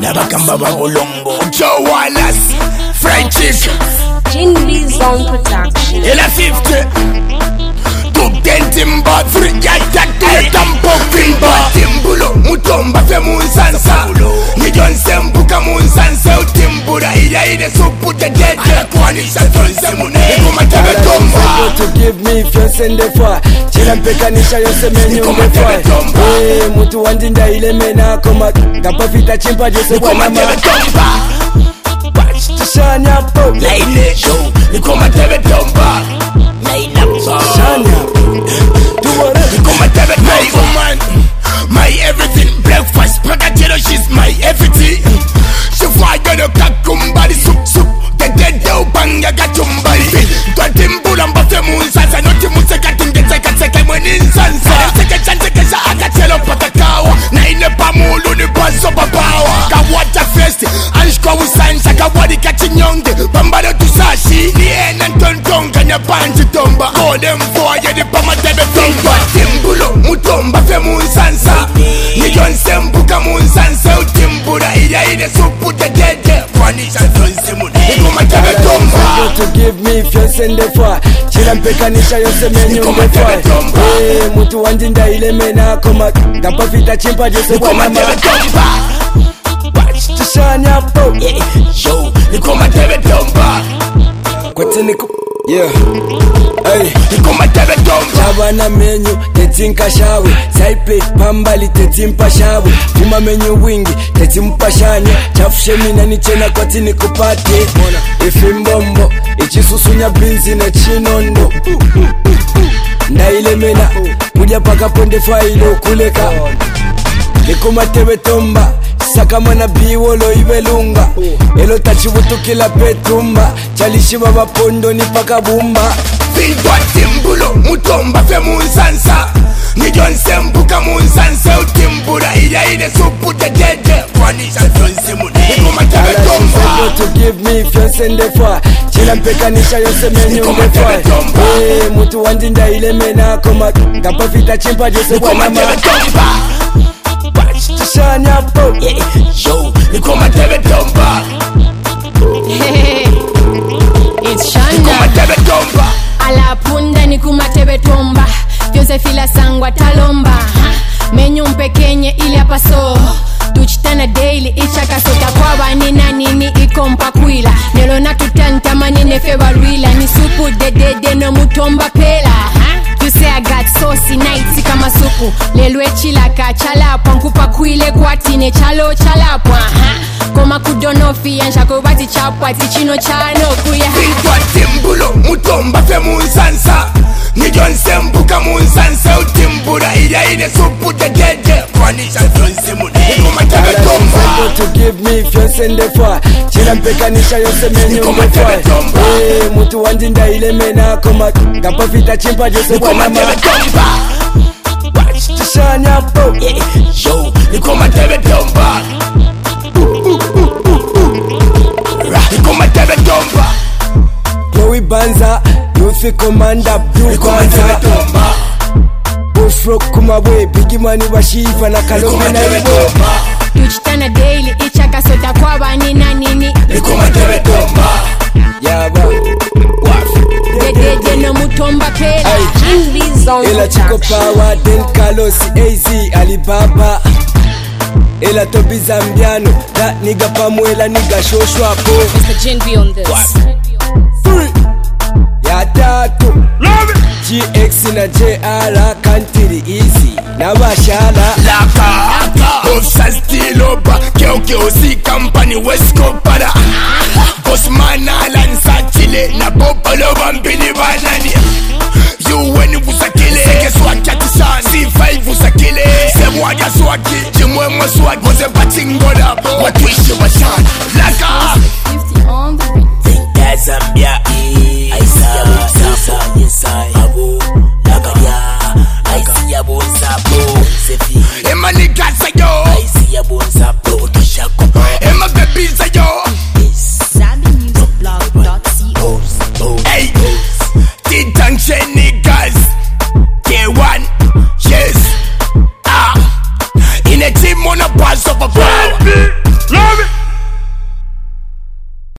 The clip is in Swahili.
Nabakamba Babulongo, Joe Wallace, French chick, Jindy's Zone Production. Ela 50 Tupten timba, 3 yatati Tampo kimba, timbulo Mutomba fe munsansa Nijonse mbuka munsansa Utimbura ila ile supu tetete Kwanisha tonse mune Nikuma tebe tomba to give me fiance and the fire Chila mpekanisha yose menyu mefire Mutu wandinda ile mena koma Gapa fita chimpa jose kwa mama Nikuma tebe tomba Shanya po Laile show Nikuma tebe tomba Laila po Shanya Nikuma tebe tomba My woman My everything Breakfast Pakatero she's my everything She fire no kakumbari Soup Tetete upanga kachumbari Twatimbula mbafe munsansa Noti museka tungeteka mweni nsansa Seke akatelo patakawa Na ine pamulu ni baso babawa Kawacha festi Anshko usansa Kawadi kachinyonge Pambalo tusashi Ni ena ntontonga Nyapanji tomba Golden voye Ni pamatebe tomba Timbulo mutomba fe munsansa Niyonse mbuka munsansa Utimbura iya ine supu tetete Kwanisha tonsi mune Nikuma tebe tomba to give me fiance and the fire Chila mpekanisha yose menyu mefire Mutu wandinda ile mena koma Gapa fita chimpa jose kwa Nikuma mama tebe tomba Shanya po Yo, Nikuma tebe tomba Kwati niku Yeah Hey Nikuma tebe tomba Chabana menyu tetinka shawe Saipe pambali tetimpa shawe Fuma menyu wingi tetimpa shanya Chafushe mina nichena kwati nikupate Ifimbombo Ichisusunya binzi na chinondo Ndaile mena Mudia paka ponde failo kuleka Nikuma tebe tomba Saka mana biwolo ibelunga Elo tachibutu kila petumba Chalishiba bapondo ni paka bumba Fintwa timbulo mutomba fe munsansa Nijonse mbuka munsansa Utimbura iya ine supu tetete Kwanisha tonsi mune Nikuma tebe tomba to give me fiance and the fire Chila mpekanisha yose menyu mefire Mutu wandinda ile mena koma Gapa fita chimpa jose kwa Nikuma mama tebe tomba Shanya po Yo, Nikuma tebe tomba It's Nikuma Shanda tebe tomba Ala punda nikuma tebe tomba Josefila sangwa talomba Menyu mpekenye ili apaso Tuchitana daily ichaka sota kwa banina nini ikompa kwila Nelona tutanta manine febarwila Ni supu dedede no mutomba pela You say I got saucy nights kama supu Lelwe chilaka chalapwa nkupa kwile kwatine chalo chalapwa Koma kudonofi yanshako bati chapwa tichino chano kuya Fintwa timbulo mutomba fe munsansa Nijonse mbuka munsansa Utimbura iya ine supu tetete Kwanisha tonsi mune Nikuma tebe tomba to give me fiance and the fire Chila mpekanisha yose menyu Nikuma tebe mefire tomba Mutu wandinda ile mena koma Gapa fita chimpa jose kwa Nikuma mama tebe tomba Shanya po Yo, Nikuma tebe tomba Nikuma tebe tomba Chloe Banza Youth Commander Blue Nikuma tebe Banza tomba Bushrock kumabwe Bigimani washiva na kalome Nikuma na tebe ibo tomba Tuchitana daily ichaka sota kwa banina nini Nikuma tebe tomba Yaba Dedede no mutomba pela Jindy's Zone Ela Chico Production. Power Den Carlos AZ Alibaba Ela Tobi Zambiano That nigga Pamuela nigga Shoshwapo Mr. Jinby on this. Ya tatu GX na JR Kantiri Easy na Bashala Laka Ofsa stiloba Keo si company West Copada Osman Alansa Chile Na Popolo Bambini Banani UN usakile Seke swaki atisani C5 usakile Semwaja swaki Jimwemwe swaki Mose batingoda Watuishi washani Laka 50 on the beat. Zambia